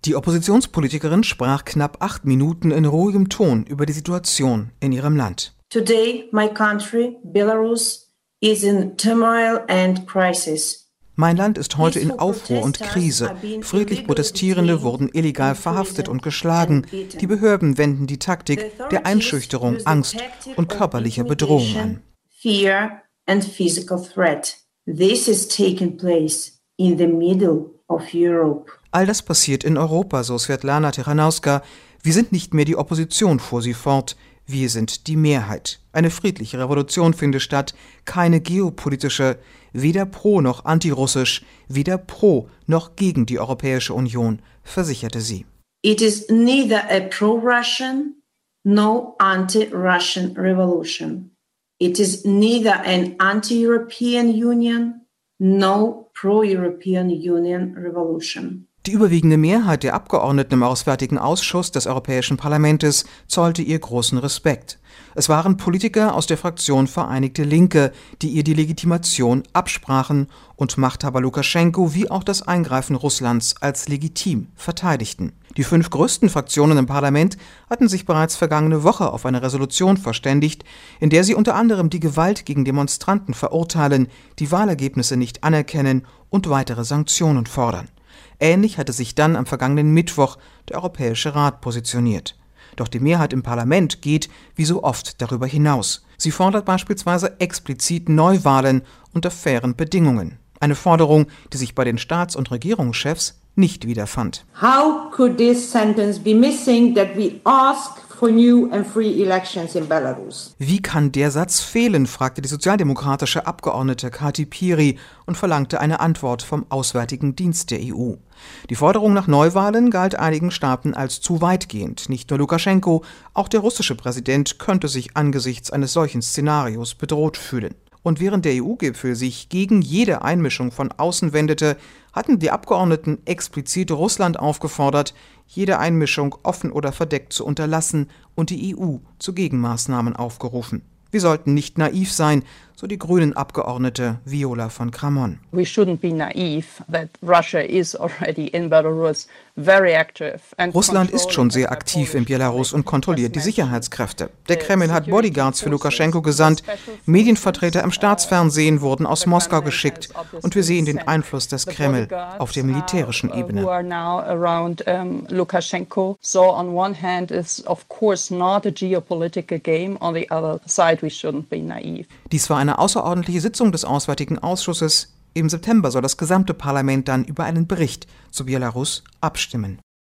Die Oppositionspolitikerin sprach knapp 8 Minuten in ruhigem Ton über die Situation in ihrem Land. Today, my country, Belarus, is in turmoil and crisis. Mein Land ist heute in Aufruhr und Krise. Friedlich Protestierende wurden illegal verhaftet und geschlagen. Die Behörden wenden die Taktik der Einschüchterung, Angst und körperlicher Bedrohung an. Fear and physical threat. This is taking place in the middle of Europe. All das passiert in Europa, so Svetlana Tichanowska. Wir sind nicht mehr die Opposition, fuhr sie fort. Wir sind die Mehrheit. Eine friedliche Revolution findet statt, keine geopolitische, weder pro noch antirussisch, weder pro noch gegen die Europäische Union, versicherte sie. It is neither a pro-Russian nor anti-Russian revolution. It is neither an anti-European Union nor pro-European Union revolution. Die überwiegende Mehrheit der Abgeordneten im Auswärtigen Ausschuss des Europäischen Parlaments zollte ihr großen Respekt. Es waren Politiker aus der Fraktion Vereinigte Linke, die ihr die Legitimation absprachen und Machthaber Lukaschenko wie auch das Eingreifen Russlands als legitim verteidigten. Die 5 größten Fraktionen im Parlament hatten sich bereits vergangene Woche auf eine Resolution verständigt, in der sie unter anderem die Gewalt gegen Demonstranten verurteilen, die Wahlergebnisse nicht anerkennen und weitere Sanktionen fordern. Ähnlich hatte sich dann am vergangenen Mittwoch der Europäische Rat positioniert. Doch die Mehrheit im Parlament geht, wie so oft, darüber hinaus. Sie fordert beispielsweise explizit Neuwahlen unter fairen Bedingungen. Eine Forderung, die sich bei den Staats- und Regierungschefs nicht wiederfand. How could this sentence be missing that we ask for new and free elections in Belarus? Wie kann der Satz fehlen, fragte die sozialdemokratische Abgeordnete Kati Piri und verlangte eine Antwort vom Auswärtigen Dienst der EU. Die Forderung nach Neuwahlen galt einigen Staaten als zu weitgehend. Nicht nur Lukaschenko, auch der russische Präsident könnte sich angesichts eines solchen Szenarios bedroht fühlen. Und während der EU-Gipfel sich gegen jede Einmischung von außen wendete, hatten die Abgeordneten explizit Russland aufgefordert, jede Einmischung offen oder verdeckt zu unterlassen und die EU zu Gegenmaßnahmen aufgerufen. Wir sollten nicht naiv sein, so die Grünen-Abgeordnete Viola von Kramon. We shouldn't be naive that Russia is already in Belarus very active. Russland ist schon sehr aktiv in Belarus und kontrolliert die Sicherheitskräfte. Der Kreml hat Bodyguards für Lukaschenko gesandt, Medienvertreter im Staatsfernsehen wurden aus Moskau geschickt und wir sehen den Einfluss des Kreml auf der militärischen Ebene. So on one hand is of course not a geopolitical game, on the other side we shouldn't be naive. Dies war eine außerordentliche Sitzung des Auswärtigen Ausschusses. Im September soll das gesamte Parlament dann über einen Bericht zu Belarus abstimmen.